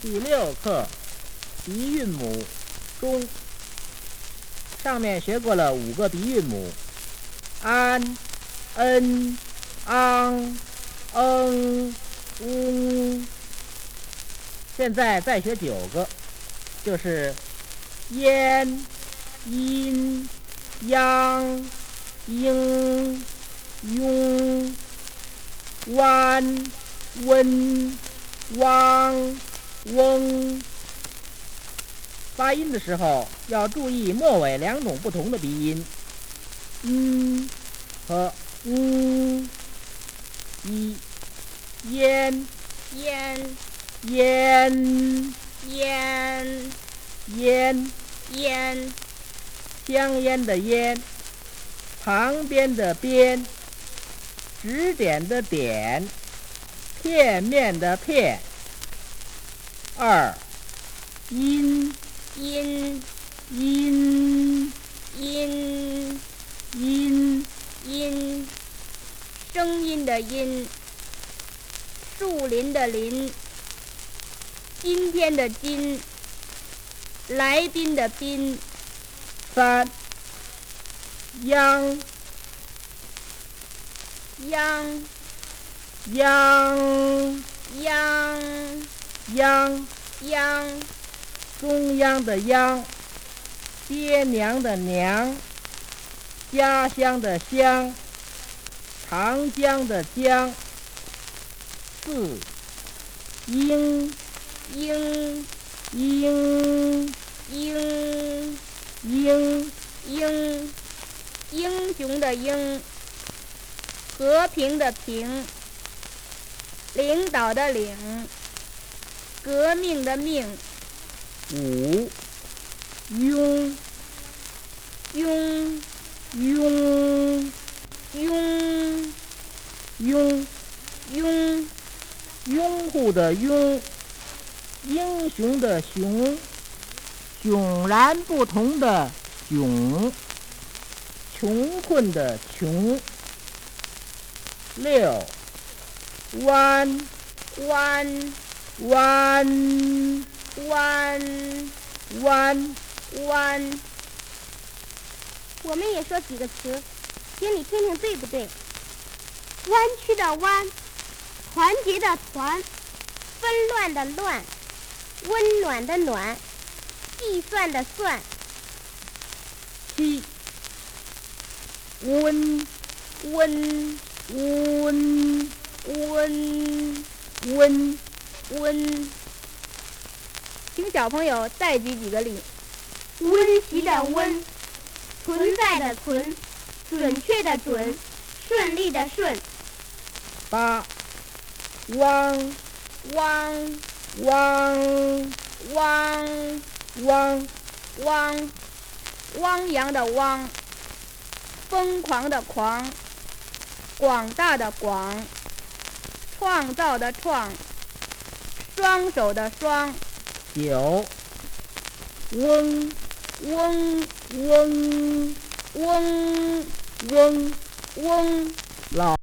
第6课鼻韵母中，上面学过了5个鼻韵母，安、恩、昂、现在再学9个，就是咽、阴、央、应、庸、弯、温、汪、翁。发音的时候要注意末尾2种不同的鼻音，和一咽烟烟烟烟烟香烟的烟，旁边的边，指点的点，片面的片。2阴阴阴阴阴阴，声音的音，树林的林，今天的今，来宾的宾。 3央央央央央央， 中央的央，爹娘的娘，家乡的乡，长江的江。4英英英英英英，英雄的英，和平的平，领导的领，革命的命。 5庸庸庸庸庸庸， 拥护的拥，英雄的雄，迥然不同的迥，穷困的穷。6弯弯弯弯弯弯。我们也说几个词，请你听听对不对？弯曲的弯，团结的团，纷乱的乱，温暖的暖，计算的算。 7温温温温温温，请小朋友再举几个例。温习的温，存在的存，准确的准，顺利的顺。 8汪汪汪汪汪汪，汪洋的汪，疯狂的狂，广大的广，创造的创，双手的双。 9嗡嗡嗡嗡嗡嗡， 老